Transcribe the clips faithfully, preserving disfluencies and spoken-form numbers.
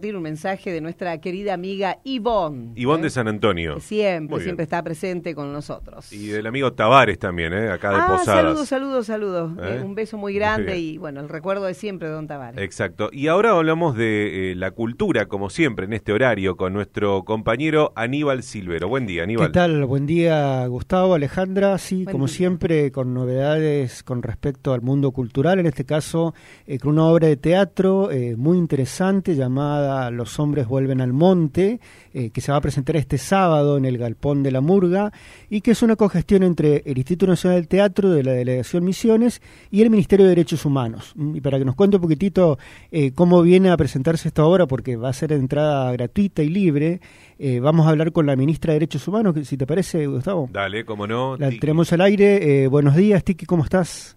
compartir un mensaje de nuestra querida amiga Ivonne. Ivonne ¿eh? de San Antonio. Siempre, siempre está presente con nosotros. Y del amigo Tavares también, ¿eh? Acá de ah, Posadas. Saludos, saludos, saludos. ¿Eh? Eh, un beso muy grande muy y bueno, el recuerdo de siempre de don Tavares. Exacto. Y ahora hablamos de eh, la cultura, como siempre, en este horario, con nuestro compañero Aníbal Silvero. Buen día, Aníbal. ¿Qué tal? Buen día, Gustavo, Alejandra. Sí, Buen como día. siempre, con novedades con respecto al mundo cultural, en este caso, eh, con una obra de teatro eh, muy interesante llamada Los hombres vuelven al monte, eh, que se va a presentar este sábado en el Galpón de la Murga, y que es una cogestión entre el Instituto Nacional del Teatro de la Delegación Misiones y el Ministerio de Derechos Humanos. Y para que nos cuente un poquitito eh, cómo viene a presentarse esta obra, porque va a ser de entrada gratuita y libre, eh, vamos a hablar con la ministra de Derechos Humanos, que, si te parece, Gustavo. Dale, cómo no. La tenemos al aire. Eh, buenos días, Tiki, ¿cómo estás?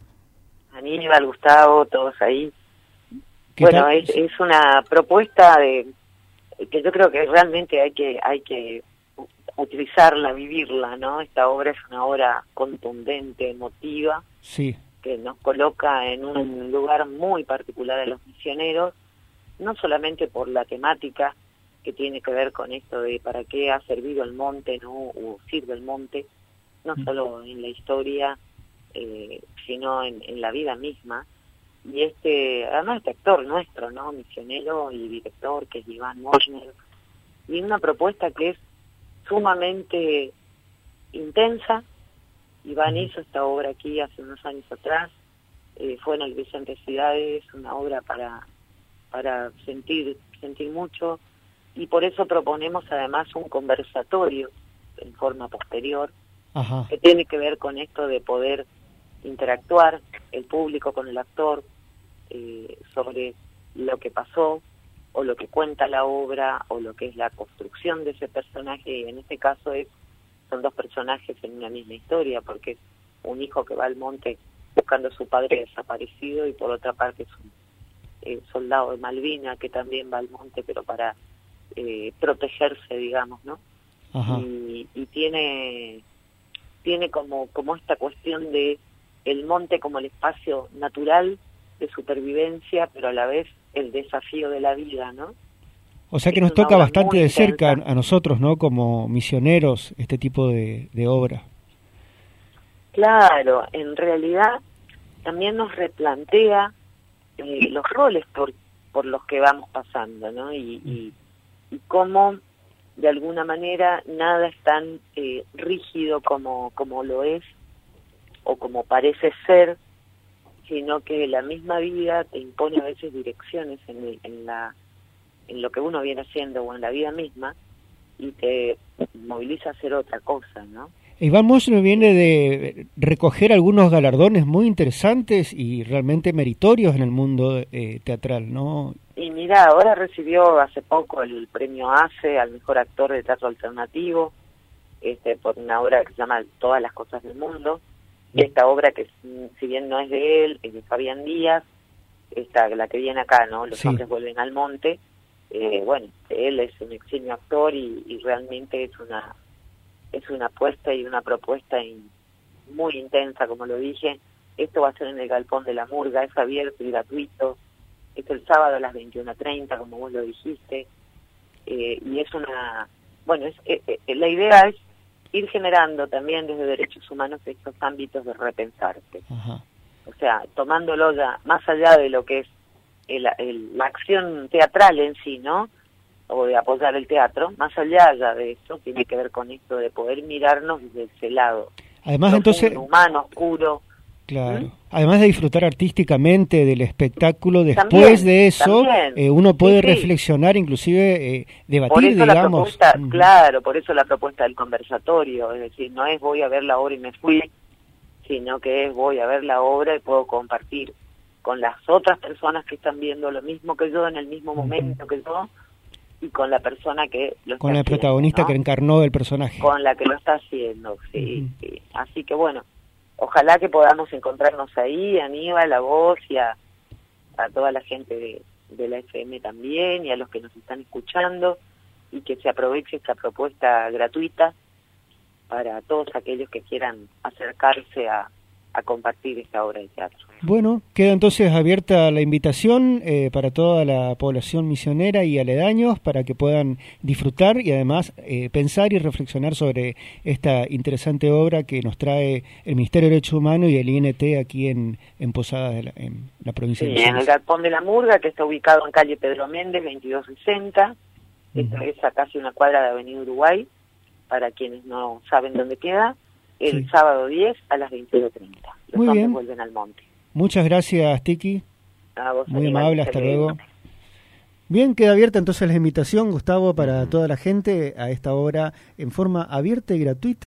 Aníbal, Gustavo, todos ahí. Bueno, es, es una propuesta de que yo creo que realmente hay que hay que utilizarla, vivirla, ¿no? Esta obra es una obra contundente, emotiva, sí, que nos coloca en un lugar muy particular a los misioneros, no solamente por la temática que tiene que ver con esto de para qué ha servido el monte, ¿no? O sirve el monte, no solo en la historia, eh, sino en, en la vida misma. Y este, además este actor nuestro, ¿no? Misionero y director, que es Iván Moschner, y una propuesta que es sumamente intensa. Iván hizo esta obra aquí hace unos años atrás, eh, fue en el Vicente Ciudades, una obra para, para sentir, sentir mucho, y por eso proponemos además un conversatorio en forma posterior, Ajá. que tiene que ver con esto de poder interactuar el público con el actor eh, sobre lo que pasó o lo que cuenta la obra o lo que es la construcción de ese personaje. Y en este caso es son dos personajes en una misma historia, porque es un hijo que va al monte buscando a su padre desaparecido, y por otra parte es un eh, soldado de Malvina que también va al monte, pero para eh, protegerse, digamos, ¿no? Ajá. Y, y tiene tiene como como esta cuestión de el monte como el espacio natural de supervivencia, pero a la vez el desafío de la vida, ¿no? O sea que es nos toca bastante de intensa. cerca a nosotros, ¿no? Como misioneros, este tipo de, de obra. Claro, en realidad también nos replantea eh, los roles por por los que vamos pasando, ¿no? Y, y, y cómo de alguna manera nada es tan eh, rígido como como lo es o como parece ser, sino que la misma vida te impone a veces direcciones en, el, en la en lo que uno viene haciendo o en la vida misma, y te moviliza a hacer otra cosa, ¿no? Iván Moschner viene de recoger algunos galardones muy interesantes y realmente meritorios en el mundo eh, teatral, ¿no? Y mira, ahora recibió hace poco el premio ACE al mejor actor de teatro alternativo, este por una obra que se llama Todas las cosas del mundo. Y esta obra, que si bien no es de él, es de Fabián Díaz, esta, la que viene acá, ¿no? Los sí. hombres vuelven al monte. Eh, bueno, él es un eximio actor y, y realmente es una es una apuesta y una propuesta in, muy intensa, como lo dije. Esto va a ser en el Galpón de la Murga, es abierto y gratuito. Es el sábado a las veintiuna treinta, como vos lo dijiste. Eh, y es una... Bueno, es, eh, eh, la idea es ir generando también desde derechos humanos estos ámbitos de repensarse. Ajá. O sea, tomándolo ya más allá de lo que es el, el, la acción teatral en sí, ¿no? O de apoyar el teatro, más allá ya de eso, tiene que ver con esto de poder mirarnos desde ese lado. Además, profundo, entonces... humano, oscuro. Claro. ¿Mm? Además de disfrutar artísticamente del espectáculo, después También, de eso, eh, uno puede sí, sí. reflexionar, inclusive eh, debatir, por eso digamos. La propuesta, uh-huh. Claro, por eso la propuesta del conversatorio, es decir, no es voy a ver la obra y me fui, sino que es voy a ver la obra y puedo compartir con las otras personas que están viendo lo mismo que yo en el mismo momento uh-huh. que yo, y con la persona que lo con está la haciendo, protagonista, ¿no? Que encarnó el personaje. Con la que lo está haciendo, sí, uh-huh. sí. Así que bueno, ojalá que podamos encontrarnos ahí, Aníbal, a vos y a, a toda la gente de, de la F M también, y a los que nos están escuchando, y que se aproveche esta propuesta gratuita para todos aquellos que quieran acercarse a, a compartir esta obra de teatro. Bueno, queda entonces abierta la invitación eh, para toda la población misionera y aledaños para que puedan disfrutar y además eh, pensar y reflexionar sobre esta interesante obra que nos trae el Ministerio de Derechos Humanos y el I N T aquí en, en Posadas, de la, en la provincia sí, de Misiones. En el Galpón de la Murga, que está ubicado en calle Pedro Méndez, veintidós sesenta. Uh-huh. Esto es a casi una cuadra de Avenida Uruguay, para quienes no saben dónde queda, el sí. sábado diez a las veintiuno treinta. Los Muy hombres bien. vuelven al monte. Muchas gracias, Tiki. A vos, muy Aníbal, amable, hasta luego. Bien, queda abierta entonces la invitación, Gustavo, para toda la gente a esta hora en forma abierta y gratuita.